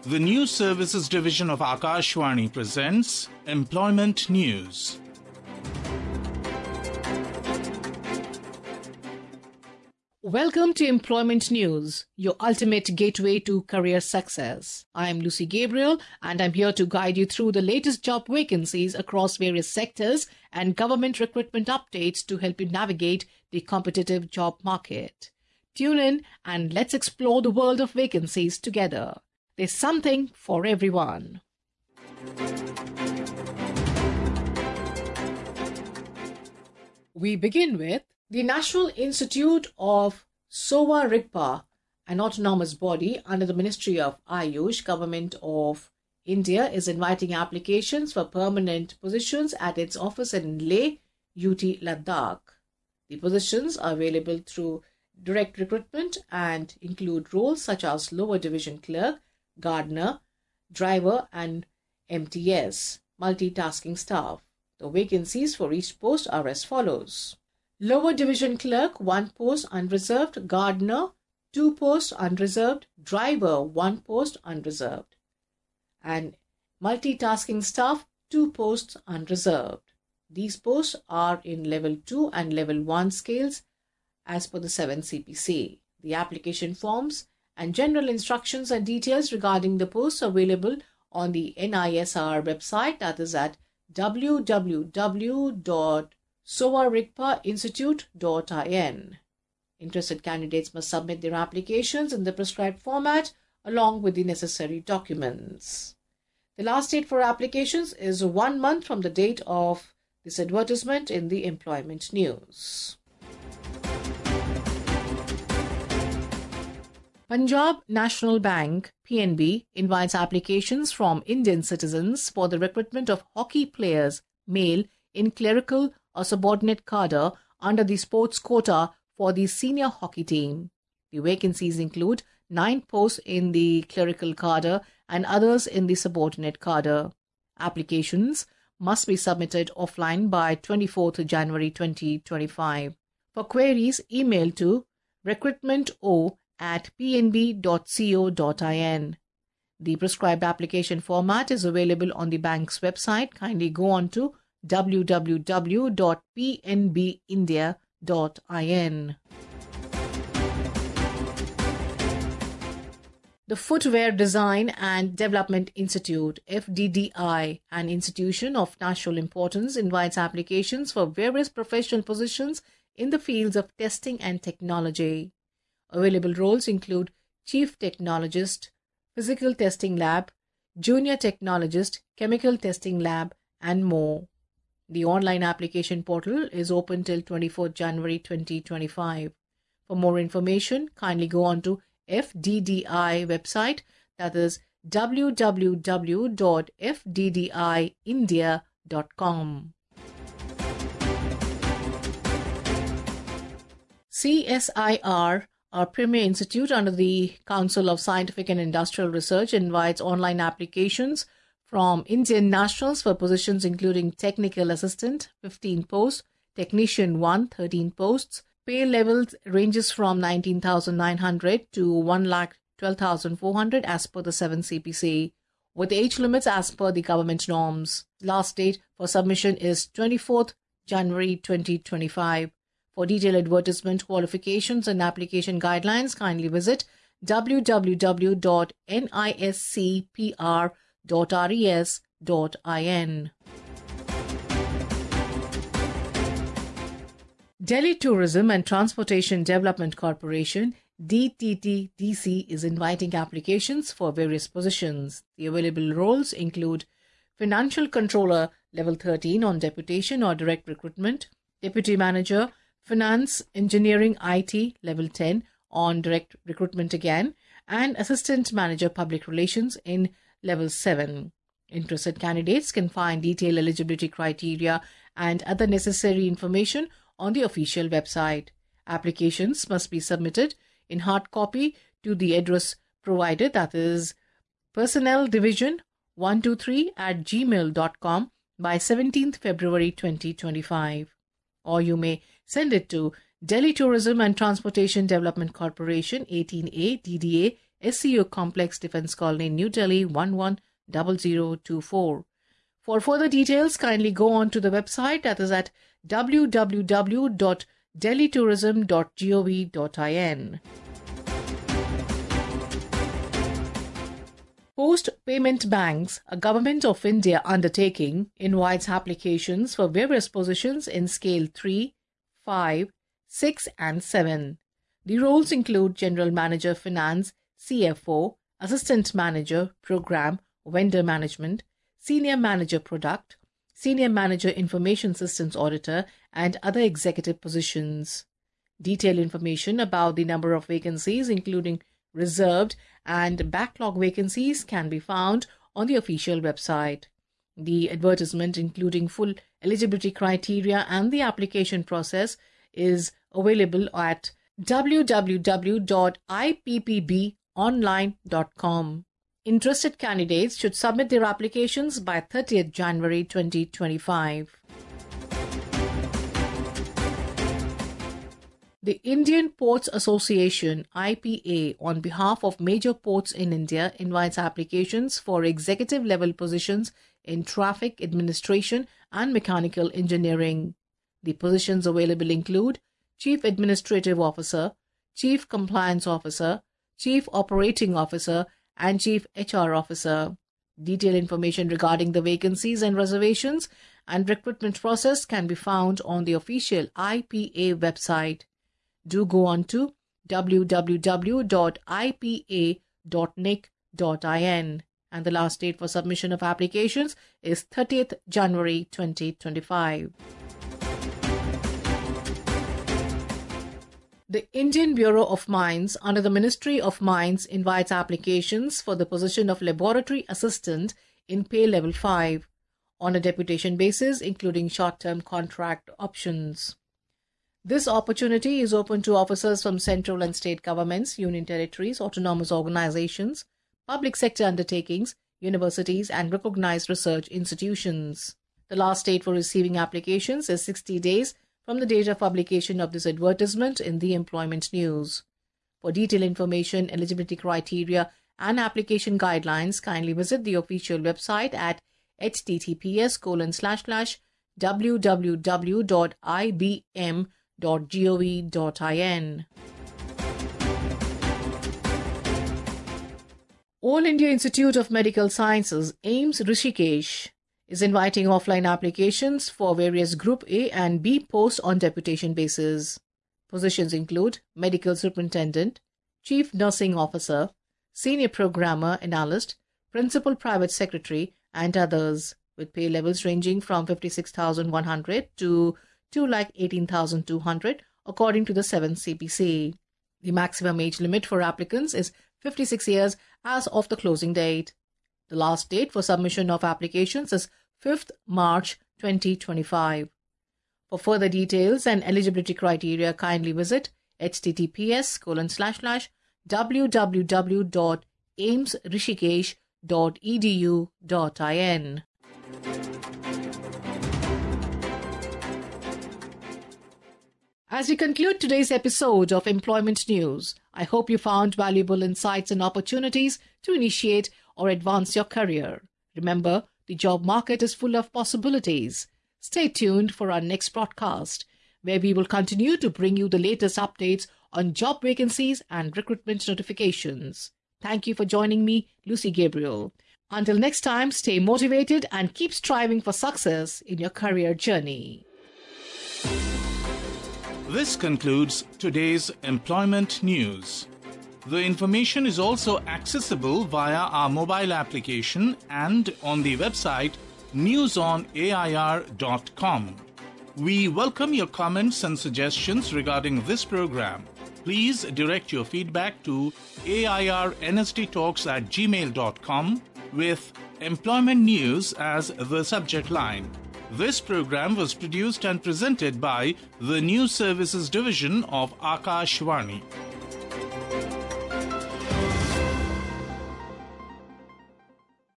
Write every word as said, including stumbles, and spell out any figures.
The News Services Division of Akashvani presents Employment News. Welcome to Employment News, your ultimate gateway to career success. I am Lucy Gabriel and I'm here to guide you through the latest job vacancies across various sectors and government recruitment updates to help you navigate the competitive job market. Tune in and let's explore the world of vacancies together. There's something for everyone. We begin with the National Institute of Sowa Rigpa, an autonomous body under the Ministry of Ayush, Government of India, is inviting applications for permanent positions at its office in Leh, U T Ladakh. The positions are available through direct recruitment and include roles such as lower division clerk, gardener, driver and M T S, multitasking staff. The vacancies for each post are as follows. Lower division clerk, one post unreserved, gardener, two posts unreserved, driver, one post unreserved, and multitasking staff, two posts unreserved. These posts are in level two and level one scales as per the seven C P C. The application forms and general instructions and details regarding the posts available on the N I S R website, that is at w w w dot sowa rigpa institute dot in. Interested candidates must submit their applications in the prescribed format along with the necessary documents. The last date for applications is one month from the date of this advertisement in the Employment News. Punjab National Bank, P N B, invites applications from Indian citizens for the recruitment of hockey players, male, in clerical or subordinate cadre under the sports quota for the senior hockey team. The vacancies include nine posts in the clerical cadre and others in the subordinate cadre. Applications must be submitted offline by twenty-fourth January twenty twenty-five. For queries, email to recruitment.o at p n b dot co dot in. The prescribed application format is available on the bank's website. Kindly go on to w w w dot p n b india dot in. The Footwear Design and Development Institute, F D D I, an institution of national importance, invites applications for various professional positions in the fields of testing and technology. Available roles include Chief Technologist, Physical Testing Lab, Junior Technologist, Chemical Testing Lab, and more. The online application portal is open till twenty-fourth January twenty twenty-five. For more information, kindly go on to F D D I website, that is w w w dot f d d i india dot com. C S I R, our premier institute under the Council of Scientific and Industrial Research, invites online applications from Indian nationals for positions including Technical Assistant, fifteen posts, Technician one, thirteen posts. Pay levels ranges from nineteen thousand nine hundred to one lakh twelve thousand four hundred as per the seven C P C, with age limits as per the government norms. Last date for submission is twenty-fourth January twenty twenty-five. For detailed advertisement, qualifications and application guidelines, kindly visit w w w dot niscpr dot res dot in. Delhi Tourism and Transportation Development Corporation, D T T D C, is inviting applications for various positions. The available roles include Financial Controller Level thirteen on deputation or direct recruitment, Deputy Manager, Finance Engineering I T Level ten on direct recruitment again, and Assistant Manager Public Relations in Level seven. Interested candidates can find detailed eligibility criteria and other necessary information on the official website. Applications must be submitted in hard copy to the address provided, that is personnel division one two three at gmail dot com by seventeenth February twenty twenty-five. Or you may send it to Delhi Tourism and Transportation Development Corporation, eighteen A D D A S C O Complex, Defence Colony, New Delhi one one zero zero two four. For further details, kindly go on to the website, that is at w w w dot delhi tourism dot gov dot in. Post Payment Banks, a Government of India undertaking, invites applications for various positions in Scale three, five, six and seven. The roles include General Manager Finance, C F O, Assistant Manager, Program, Vendor Management, Senior Manager Product, Senior Manager Information Systems Auditor and other executive positions. Detailed information about the number of vacancies, including reserved and backlog vacancies, can be found on the official website. The advertisement, including full eligibility criteria and the application process, is available at w w w dot i p p b online dot com. Interested candidates should submit their applications by thirtieth January twenty twenty-five. The Indian Ports Association I P A, on behalf of major ports in India, invites applications for executive level positions in traffic administration and mechanical engineering. The positions available include Chief Administrative Officer, Chief Compliance Officer, Chief Operating Officer and Chief H R Officer. Detailed information regarding the vacancies and reservations and recruitment process can be found on the official I P A website. Do go on to w w w dot i p a dot n i c dot in, and the last date for submission of applications is thirtieth January twenty twenty-five. The Indian Bureau of Mines under the Ministry of Mines invites applications for the position of Laboratory Assistant in Pay Level five on a deputation basis, including short-term contract options. This opportunity is open to officers from central and state governments, union territories, autonomous organizations, public sector undertakings, universities and recognized research institutions. The last date for receiving applications is sixty days from the date of publication of this advertisement in the Employment News. For detailed information, eligibility criteria and application guidelines, kindly visit the official website at h t t p s colon slash slash w w w dot i b m dot gov dot in. All India Institute of Medical Sciences, AIIMS Rishikesh, is inviting offline applications for various Group A and B posts on deputation basis. Positions include Medical Superintendent, Chief Nursing Officer, Senior Programmer Analyst, Principal Private Secretary and others, with pay levels ranging from fifty-six thousand one hundred to two lakh eighteen thousand two hundred according to the seventh C P C. The maximum age limit for applicants is fifty-six years as of the closing date. The last date for submission of applications is fifth March twenty twenty-five. For further details and eligibility criteria, kindly visit h t t p s colon slash slash w w w dot aims rishikesh dot e d u dot in. As we conclude today's episode of Employment News, I hope you found valuable insights and opportunities to initiate or advance your career. Remember, the job market is full of possibilities. Stay tuned for our next broadcast, where we will continue to bring you the latest updates on job vacancies and recruitment notifications. Thank you for joining me, Lucy Gabriel. Until next time, stay motivated and keep striving for success in your career journey. This concludes today's Employment News. The information is also accessible via our mobile application and on the website news on a i r dot com. We welcome your comments and suggestions regarding this program. Please direct your feedback to a i r n s t talks at gmail dot com with Employment News as the subject line. This program was produced and presented by the News Services Division of Akashvani.